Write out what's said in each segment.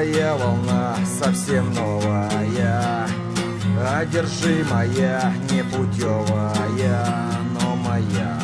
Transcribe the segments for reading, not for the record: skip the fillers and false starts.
Новая волна, совсем новая, одержимая, непутевая, но моя.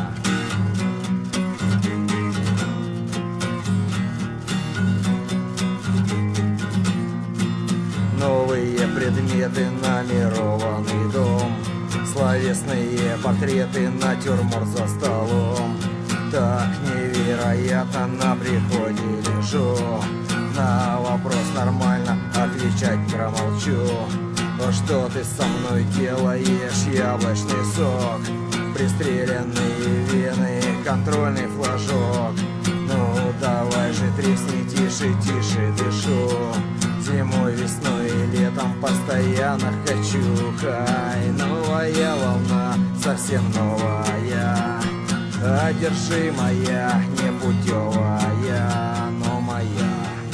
Новые предметы, номерованный дом, словесные портреты, натюрморт за столом. Так невероятно на приходе лежу, на вопрос нормально отвечать промолчу. Что ты со мной делаешь, яблочный сок, пристреленные вены, контрольный флажок. Ну давай же тресни, тише, тише дышу. Зимой, весной и летом постоянно хочу. Хай, новая волна, совсем новая, одержимая, непутевая, но моя.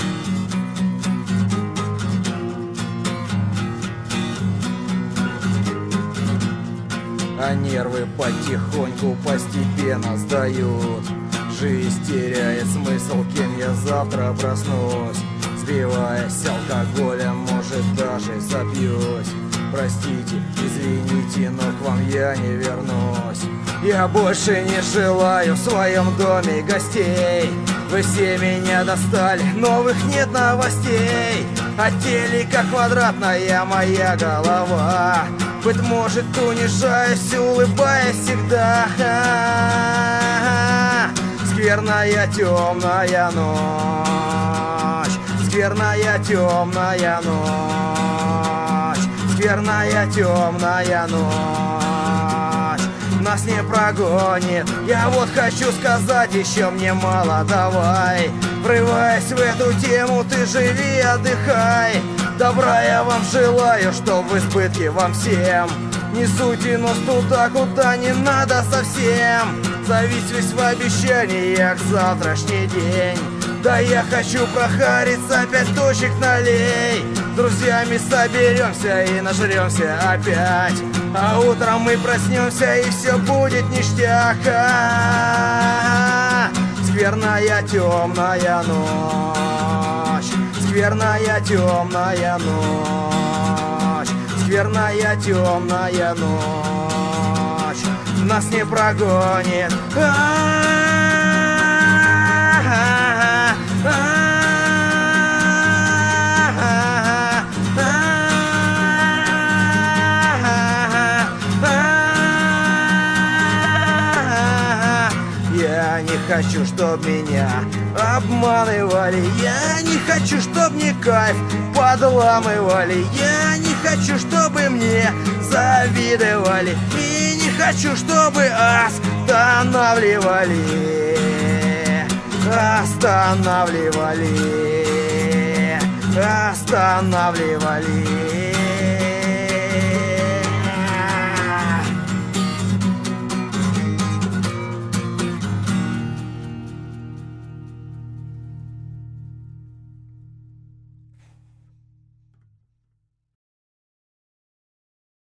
А нервы потихоньку, постепенно сдают. Жизнь теряет смысл, кем я завтра проснусь. Сбиваясь алкоголем, может даже забьюсь. Простите, извините, но к вам я не вернусь. Я больше не желаю в своем доме гостей. Вы все меня достали, новых нет новостей. От телека квадратная моя голова. Быть может, унижаюсь, улыбаясь всегда. Скверная темная ночь, скверная темная ночь, скверная темная ночь. Нас не прогонит. Я вот хочу сказать, еще мне мало, давай. Врываясь в эту тему, ты живи, отдыхай. Добра я вам желаю, чтоб в избытке вам всем. Не суйте нос туда, куда не надо совсем. Зависть в обещаниях завтрашний день. Да я хочу прохариться, 5 точек налей. С друзьями соберемся и нажремся опять. А утром мы проснемся и все будет ништяк. Скверная темная ночь, скверная темная ночь, скверная темная ночь. Нас не прогонит. Я не хочу, чтоб меня обманывали. Я не хочу, чтоб мне кайф подламывали. Я не хочу, чтобы мне завидовали. И не хочу, чтобы останавливали. Останавливали. Останавливали.